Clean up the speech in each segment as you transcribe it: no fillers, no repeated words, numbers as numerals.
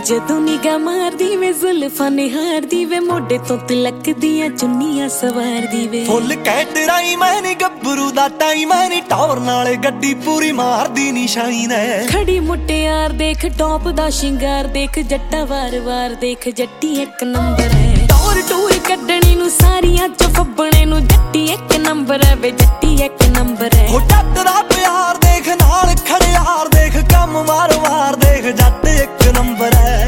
ਜਦੋਂ ਨਿਗਾਹ ਮਾਰਦੀ ਵੇ ਜ਼ੁਲਫਾਂ ਨਿਹਾਰਦੀ ਵੇ ਮੋਢੇ ਤੋਂ ਤਿਲਕ ਦੀਆਂ ਚੁੰਨੀਆਂ ਸਵਾਰਦੀ ਵੇ ਫੁੱਲ ਕੈਟਰਾਈ ਮੈਂ ਨੀ ਗੱਭਰੂ ਦਾ ਟਾਈਮ ਮੈਂ ਨੀ ਟੌਰ ਨਾਲ ਗੱਡੀ ਪੂਰੀ ਮਾਰਦੀ ਨੀ ਸ਼ਾਈਨ ਐ ਖੜੀ ਮੁਟਿਆਰ ਦੇਖ ਟੌਪ ਦਾ ਸ਼ਿੰਗਾਰ ਦੇਖ ਜੱਟਾ ਵਾਰ-ਵਾਰ ਦੇਖ ਜੱਟੀ ਇੱਕ ਨੰਬਰ ਹੈ ਟੌਰ ਟੂਰ ਕੱਢਣੀ ਨੂੰ ਸਾਰੀਆਂ ਚ ਫੱਬਣੇ ਨੂੰ ਜੱਟੀ ਇੱਕ ਨੰਬਰ ਹੈ ਵੇ ਜੱਟੀ ਇੱਕ ਨੰਬਰ ਹੈ ਹੋ ਜੱਟ ਦਾ ਪਿਆਰ ਦੇਖ ਨਾਲ ਖੜਿਆਰ ਦੇਖ ਕੰਮ ਵਾਰ-ਵਾਰ ਦੇਖ ਜੱਟ ਇੱਕ ਨੰਬਰ ਹੈ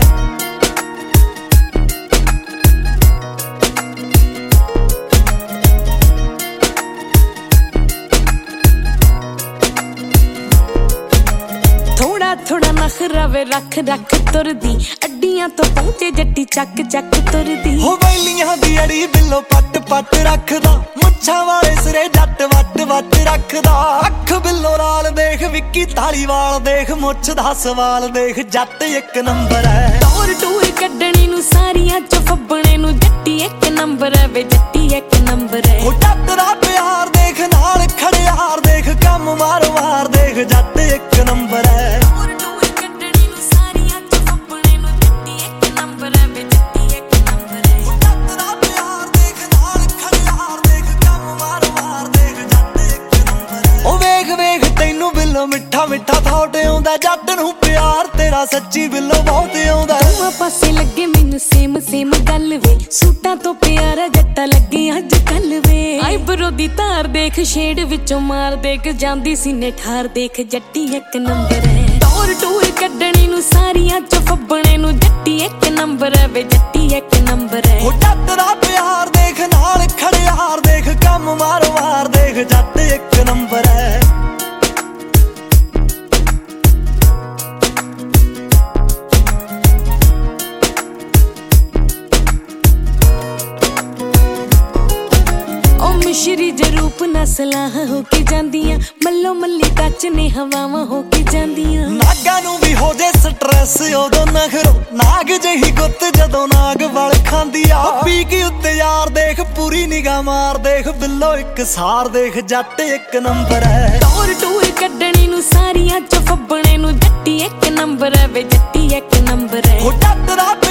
ਥੋੜਾ ਨਖਰਾ ਵੇ ਰੱਖ ਰੱਖ ਤੁਰਦੀ ਅੱਡੀਆਂ ਤੋਂ ਪਹੁੰਚੇ ਜੱਟੀ ਚੱਕ ਚੱਕ ਤੁਰਦੀ ਹੋ ਵੈਲੀਆਂ ਦੀ ਅੜੀ ਬਿੱਲੋ ਪੱਟ ਪੱਟ ਰੱਖਦਾ ਮੁੱਛਾਂ ਵਾਲੇ ਸਿਰੇ ਜੱਟ ਵੱਟ ਵੱਟ ਰੱਖਦਾ ਅੱਖ ਬਿੱਲੋ ਲਾਲ ਦੇਖ ਵਿੱਕੀ ਧਾਲੀਵਾਲ ਦੇਖ ਮੁੱਛ ਦਾ ਸਵਾਲ ਦੇਖ ਜੱਟ ਇੱਕ ਨੰਬਰ ਹੈ ਟੌਰ ਟੂਰ ਕੱਢਣੀ ਨੂੰ ਸਾਰੀਆਂ ਚ ਫੱਬਣੇ ਨੂੰ ਜੱਟੀ ਇੱਕ ਨੰਬਰ ਹੈ ਵੇ ਜੱਟੀ ਇੱਕ ਨੰਬਰ ਹੈ ਹੋ ਜੱਟ ਦਾ ਪਿਆਰ ਦੇਖ ਨਾਲ ਖੜਿਆਰ ਦੇਖ ਕੰਮ ਵਾਰ-ਵਾਰ ਦੇਖ ਜੱਟ ਇੱਕ ਨੰਬਰ ਹੈ ਮਿੱਠਾ ਮਿੱਠਾ ਥਾਟ ਆਉਂਦਾ ਜੱਟ ਨੂੰ ਪਿਆਰ ਤੇਰਾ ਸੱਚੀ ਬਿੱਲੋ ਬਹੁਤ ਆਉਂਦਾ ਦੋਵਾਂ ਪਾਸੇ ਲੱਗੇ ਮੈਨੂੰ ਸੇਮ ਸੇਮ ਗੱਲ ਵੇ ਸੂਟਾਂ ਤੋਂ ਪਿਆਰਾ ਜੱਟਾ ਲੱਗੇ ਅੱਜ ਕੱਲ ਵੇ ਆਈਬਰੋ ਦੀ ਧਾਰ ਦੇਖ ਸ਼ੇਡ ਵਿੱਚੋਂ ਮਾਰ ਦੇਖ ਜਾਂਦੀ ਸੀਨੇ ਠਾਰ ਦੇਖ ਜੱਟੀ ਇੱਕ ਨੰਬਰ ਹੈ ਟੌਰ ਟੂਰ ਕੱਢਣੀ ਨੂੰ ਸਾਰੀਆਂ ਚ ਫੱਬਣੇ ਨੂੰ ਜੱਟੀ ਇੱਕ ਨੰਬਰ ਹੈ ਵੇ ਜੱਟੀ ਇੱਕ ਨੰਬਰ ਹੈ ਹੋ ਜੱਟ ਦਾ ਪਿਆਰ ਦੇਖ ਨਾਲ ਖੜਿਆਰ ਦੇਖ ਕੰਮ ਵਾਰ-ਵਾਰ ਦੇਖ ਜੱਟ ਇੱਕ ਨੰਬਰ ਹੈ ਮਿਸ਼ਰੀ ਜਰੂਪ ਨਸਲਾਂ ਹੋ ਕੇ ਜਾਂਦੀਆਂ ਮੱਲੋ ਮੱਲੀ ਟੱਚ ਨੇ ਹਵਾਵਾਂ ਹੋ ਕੇ ਜਾਂਦੀਆਂ ਨਾਗਾਂ ਨੂੰ ਵੀ ਹੋ ਜੇ ਸਟ੍ਰੈਸ ਉਦੋਂ ਨਖਰੋ ਨਾਗ ਜਿਹੀ ਗੁੱਤ ਜਦੋਂ ਨਾਗ ਵਲ ਖਾਂਦੀ ਆ ਪੀ ਕੇ ਉੱਤੇ ਯਾਰ ਦੇਖ ਪੂਰੀ ਨਿਗਾਹ ਮਾਰ ਦੇਖ ਬਿੱਲੋ ਇੱਕ ਸਾਰ ਦੇਖ ਜੱਟ ਇੱਕ ਨੰਬਰ ਹੈ ਟੌਰ ਟੂਰ ਕੱਢਣੀ ਨੂੰ ਸਾਰੀਆਂ ਚ ਫੱਬਣੇ ਨੂੰ ਜੱਟੀ ਇੱਕ ਨੰਬਰ ਹੈ ਵੇ ਜੱਟੀ ਇੱਕ ਨੰਬਰ ਹੈ ਹੋ ਜੱਟ ਦਾ